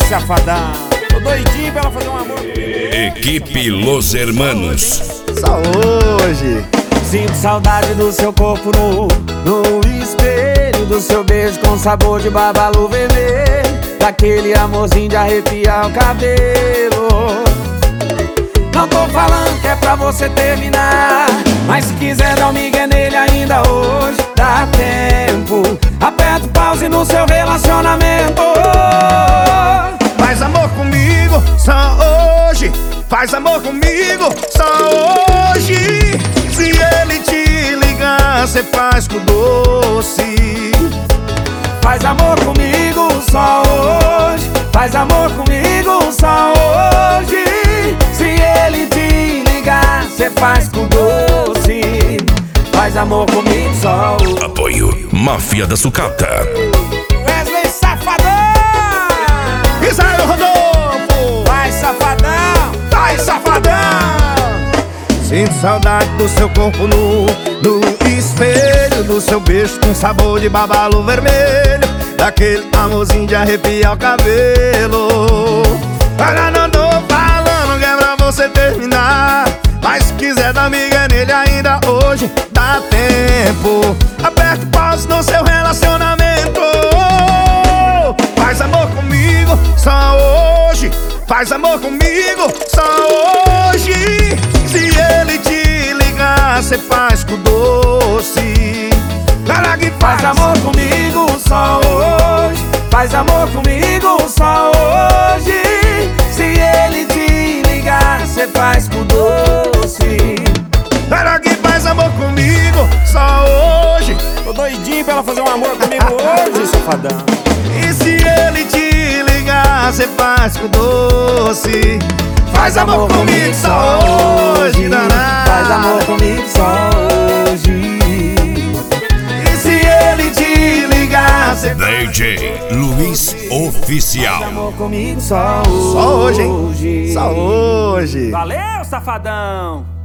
safadão. Tô doidinho pra ela fazer um amor comigo. Equipe Los Hermanos. Só hoje. Sinto saudade do seu corpo no espelho, do seu beijo com sabor de babalu vermelho, daquele amorzinho de arrepiar o cabelo. Não tô falando que é pra você terminar, mas se quiser dar um migué nele ainda hoje, dá tempo. Aperta o pause no seu relacionamento. Faz amor comigo só hoje. Faz amor comigo só hoje. Se ele te ligar, cê faz com doce. Faz amor comigo só hoje. Faz amor comigo só hoje. Se ele te ligar, cê faz com doce. Faz amor comigo só hoje. Apoio Máfia da Sucata. Wesley Safadão. Israel Rodolfo. Vai safadão. Vai safadão. Sinto saudade do seu corpo no espelho, do seu beijo com sabor de babalu vermelho, daquele amorzinho de arrepiar o cabelo. Agora não tô falando que é pra você terminar, mas se quiser dar miga nele ainda hoje, dá tempo. Aperta o pause no seu relacionamento. Faz amor comigo só hoje. Faz amor comigo só hoje. Se ele te ligar, cê faz com doce. Cara que Faz amor comigo só hoje. Faz amor comigo só hoje. Se ele te ligar, cê faz com doce. Cara que faz amor comigo só hoje. Tô doidinho pra ela fazer um amor comigo hoje, safadão. E se ele te ligar, cê faz com doce. Faz amor comigo só hoje, danado. Faz amor comigo só hoje. E se ele te ligar, cê DJ Luiz Oficial. Faz amor comigo só hoje. Só hoje, hein? Só hoje. Valeu, safadão.